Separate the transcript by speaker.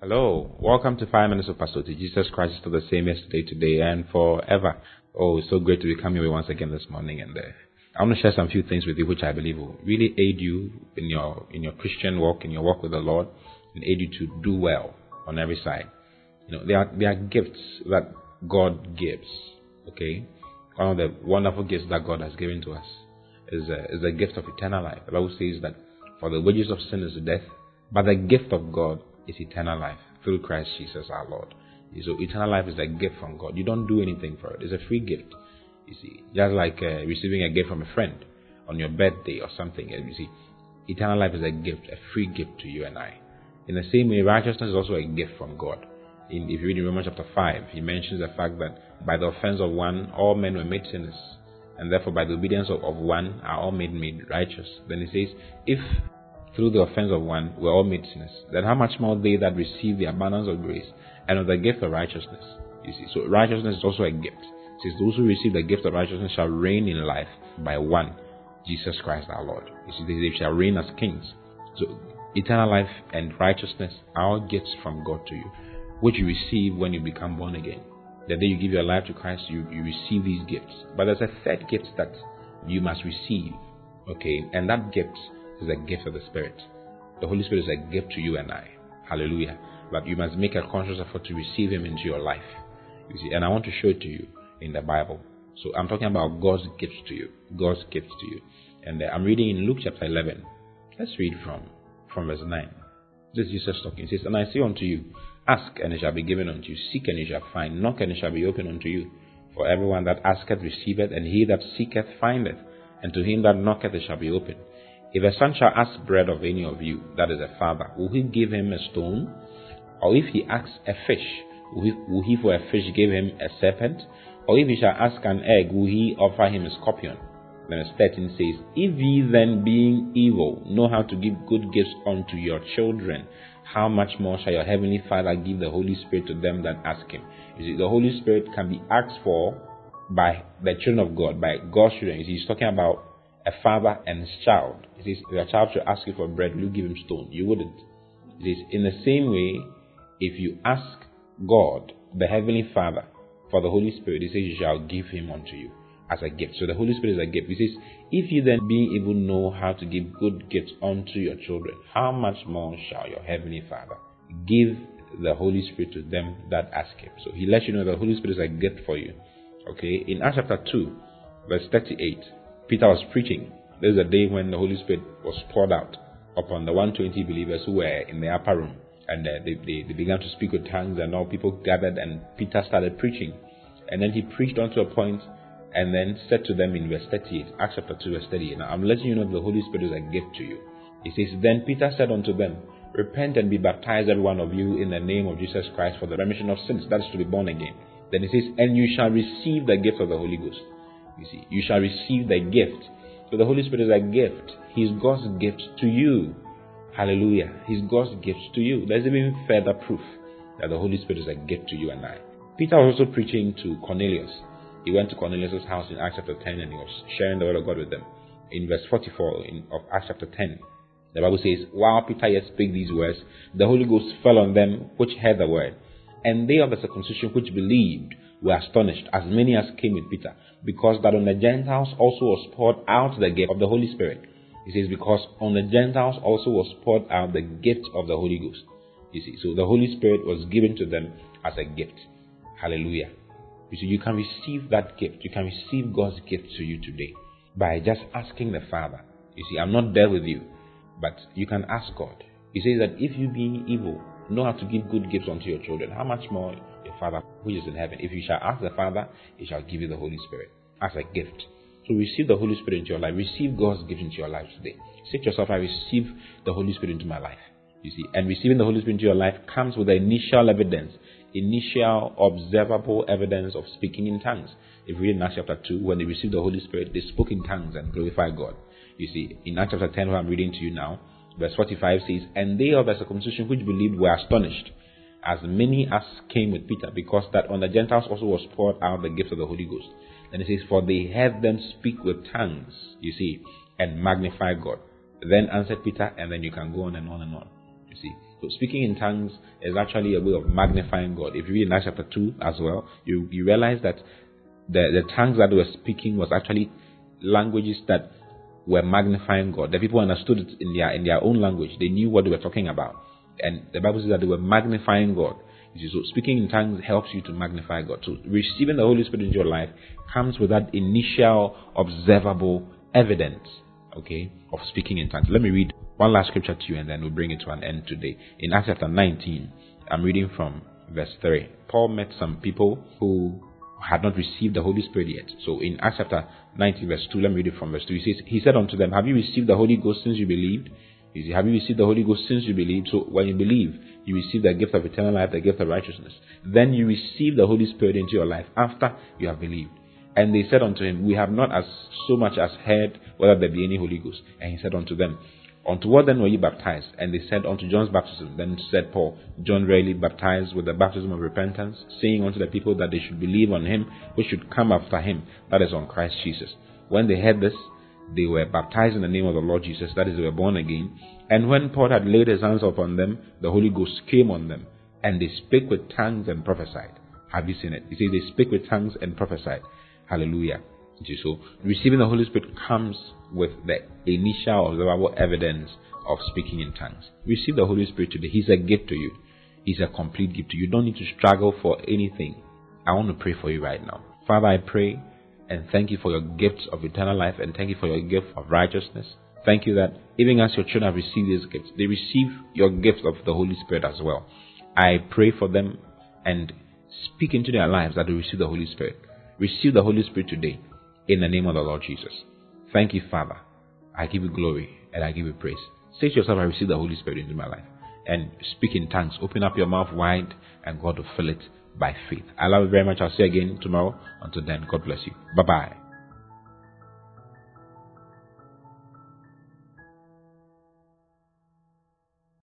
Speaker 1: Hello, welcome to 5 Minutes of Pastor T. Jesus Christ is still the same yesterday, today, and forever. Oh, it's so great to be coming here once again this morning, and I want to share some few things with you which I believe will really aid you in your Christian walk, in your walk with the Lord, and aid you to do well on every side. You know, there are gifts that God gives. Okay, one of the wonderful gifts that God has given to us is the gift of eternal life. The Bible says that for the wages of sin is death, but the gift of God is eternal life through Christ Jesus our Lord. So eternal life is a gift from God. You don't do anything for it. It's a free gift. You see, just like receiving a gift from a friend on your birthday or something. You see, eternal life is a gift, a free gift to you and I. In the same way, righteousness is also a gift from God. If you read in Romans chapter 5, he mentions the fact that by the offense of one, all men were made sinners, and therefore by the obedience of one are all made righteous. Then he says, if through the offense of one we're all made sinners, then how much more they that receive the abundance of grace and of the gift of righteousness. You see, so righteousness is also a gift. It says those who receive the gift of righteousness shall reign in life by one, Jesus Christ our Lord. You see, they shall reign as kings. So eternal life and righteousness are all gifts from God to you, which you receive when you become born again. The day you give your life to Christ, you receive these gifts. But there's a third gift that you must receive. Okay, and that gift is a gift of the Spirit. The Holy Spirit is a gift to you and I. Hallelujah. But you must make a conscious effort to receive Him into your life. You see, and I want to show it to you in the Bible. So I'm talking about God's gifts to you. God's gifts to you. And I'm reading in Luke chapter 11. Let's read from verse 9. This is Jesus talking. He says, and I say unto you, ask and it shall be given unto you. Seek and you shall find. Knock and it shall be opened unto you. For everyone that asketh receiveth, and he that seeketh findeth. And to him that knocketh it shall be opened. If a son shall ask bread of any of you, that is a father, will he give him a stone? Or if he asks a fish, will he for a fish give him a serpent? Or if he shall ask an egg, will he offer him a scorpion? Then verse 13 says, if ye then being evil know how to give good gifts unto your children, how much more shall your heavenly Father give the Holy Spirit to them that ask Him? You see, the Holy Spirit can be asked for by the children of God, by God's children. You see, he's talking about a father and his child. He says, if your child should ask you for bread, will you give him stone? You wouldn't. He says, in the same way, if you ask God, the Heavenly Father, for the Holy Spirit, He says, you shall give Him unto you as a gift. So the Holy Spirit is a gift. He says, if you then being able know how to give good gifts unto your children, how much more shall your Heavenly Father give the Holy Spirit to them that ask Him? So He lets you know the Holy Spirit is a gift for you. Okay, in Acts chapter 2, verse 38, Peter was preaching. There was a day when the Holy Spirit was poured out upon the 120 believers who were in the upper room. And they began to speak with tongues, and all people gathered, and Peter started preaching. And then he preached unto a point, and then said to them in verse 38, Acts chapter 2, verse 38. Now I'm letting you know that the Holy Spirit is a gift to you. He says, then Peter said unto them, repent and be baptized every one of you in the name of Jesus Christ for the remission of sins. That is to be born again. Then he says, and you shall receive the gift of the Holy Ghost. You see, you shall receive the gift. So the Holy Spirit is a gift. He's God's gift to you. Hallelujah. He's God's gift to you. There's even further proof that the Holy Spirit is a gift to you and I. Peter was also preaching to Cornelius. He went to Cornelius' house in Acts chapter 10 and he was sharing the word of God with them. In verse 44 of Acts chapter 10, the Bible says, while Peter yet spake these words, the Holy Ghost fell on them which heard the word. And they of the circumcision which believed were astonished, as many as came with Peter, because that on the Gentiles also was poured out the gift of the Holy Spirit. He says, because on the Gentiles also was poured out the gift of the Holy Ghost. You see, so the Holy Spirit was given to them as a gift. Hallelujah. You see, you can receive that gift. You can receive God's gift to you today by just asking the Father. You see, I'm not there with you, but you can ask God. He says that if you being evil know how to give good gifts unto your children, how much more your Father which is in heaven? If you shall ask the Father, He shall give you the Holy Spirit as a gift. So receive the Holy Spirit into your life. Receive God's gift into your life today. Say to yourself, I receive the Holy Spirit into my life. You see, and receiving the Holy Spirit into your life comes with the initial evidence, initial observable evidence of speaking in tongues. If we read in Acts chapter 2, when they received the Holy Spirit, they spoke in tongues and glorified God. You see, in Acts chapter 10, what I'm reading to you now, verse 45 says, and they of the circumcision which believed were astonished, as many as came with Peter, because that on the Gentiles also was poured out the gift of the Holy Ghost. And it says, for they heard them speak with tongues, you see, and magnify God. Then answered Peter, and then you can go on and on and on. You see, So speaking in tongues is actually a way of magnifying God. If you read in Acts chapter 2 as well, you realize that the tongues that they were speaking was actually languages that were magnifying God. The people understood it in their own language. They knew what they were talking about. And the Bible says that they were magnifying God. So speaking in tongues helps you to magnify God. So receiving the Holy Spirit into your life comes with that initial observable evidence, okay, of speaking in tongues. Let me read one last scripture to you and then we'll bring it to an end today. In Acts chapter 19, I'm reading from verse 3. Paul met some people who had not received the Holy Spirit yet. So in Acts chapter 19 verse 2, let me read it from verse 2. He said unto them, have you received the Holy Ghost since you believed? Have you received the Holy Ghost since you believed? So when you believe, you receive the gift of eternal life, the gift of righteousness. Then you receive the Holy Spirit into your life after you have believed. And they said unto him, we have not as so much as heard whether there be any Holy Ghost. And he said unto them, unto what then were you baptized? And they said, unto John's baptism. Then said Paul, John verily baptized with the baptism of repentance, saying unto the people that they should believe on him which should come after him, that is on Christ Jesus. When they heard this, they were baptized in the name of the Lord Jesus, that is, they were born again. And when Paul had laid his hands upon them, the Holy Ghost came on them, and they spake with tongues and prophesied. Have you seen it? He says they spake with tongues and prophesied. Hallelujah. So receiving the Holy Spirit comes with the initial observable evidence of speaking in tongues. Receive the Holy Spirit today. He's a gift to you. He's a complete gift to you. You don't need to struggle for anything. I want to pray for you right now. Father, I pray and thank you for your gifts of eternal life, and thank you for your gift of righteousness. Thank you that even as your children have received these gifts, they receive your gift of the Holy Spirit as well. I pray for them and speak into their lives that they receive the Holy Spirit. Receive the Holy Spirit today in the name of the Lord Jesus. Thank you, Father. I give you glory and I give you praise. Say to yourself, I receive the Holy Spirit into my life. And speak in tongues. Open up your mouth wide and God will fill it by faith. I love you very much. I'll see you again tomorrow. Until then, God bless you. Bye-bye.